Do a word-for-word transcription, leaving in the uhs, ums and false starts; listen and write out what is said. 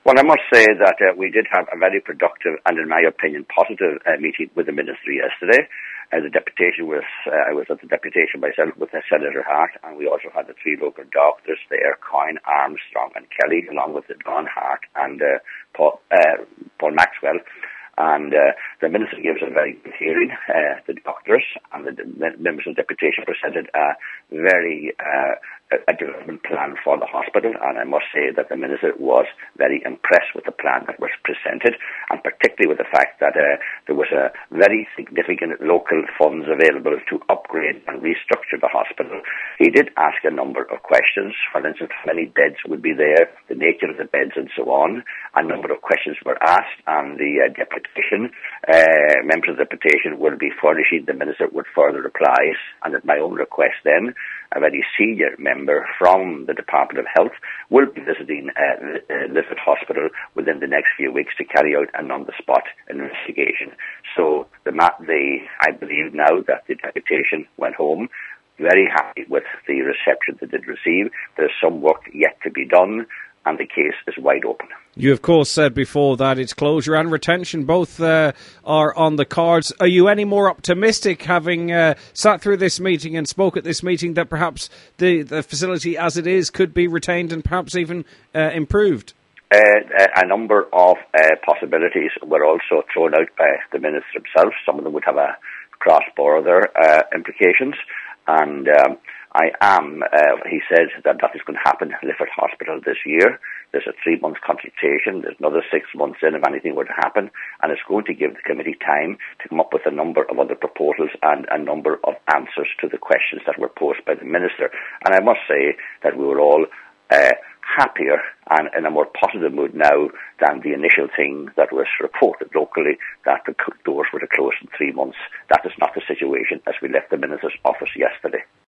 Well, I must say that uh, we did have a very productive and, in my opinion, positive uh, meeting with the Minister yesterday. Uh, the deputation was, uh, I was at the deputation myself with uh, Senator Hart, and we also had the three local doctors there, Coyne, Armstrong and Kelly, along with Don Hart and uh, Paul, uh, Paul Maxwell. And uh, the Minister gave us a very good hearing. Uh, the doctors and the, the members of the deputation presented a very uh, a development plan for the hospital, and I must say that the Minister was very impressed with the plan that was presented, and particularly with the fact that uh, there was a very significant local funds available to upgrade and restructure the hospital. He did ask a number of questions, for instance, how many beds would be there, the nature of the beds and so on. A number of questions were asked, and the uh, deputation, uh, members of the deputation will be furnishing the Minister with further replies, and at my own request then, a very senior member from the Department of Health will be visiting uh, Lifford Hospital within the next few weeks to carry out an on-the-spot investigation. So the, the I believe now that the deputation went home very happy with the reception they did receive. There's some work yet to be done, and the case is wide open. You, of course, said before that its closure and retention both uh, are on the cards. Are you any more optimistic, having uh, sat through this meeting and spoke at this meeting, that perhaps the, the facility as it is could be retained and perhaps even uh, improved? Uh, a number of uh, possibilities were also thrown out by the Minister himself. Some of them would have a cross-border uh, implications, and um, I am, uh, he said that that is going to happen at Lifford Hospital this year. There's a three-month consultation. There's another six months in if anything were to happen. And it's going to give the committee time to come up with a number of other proposals and a number of answers to the questions that were posed by the Minister. And I must say that we were all uh, happier and in a more positive mood now than the initial thing that was reported locally, that the doors were to close in three months. That is not the situation as we left the Minister's office yesterday.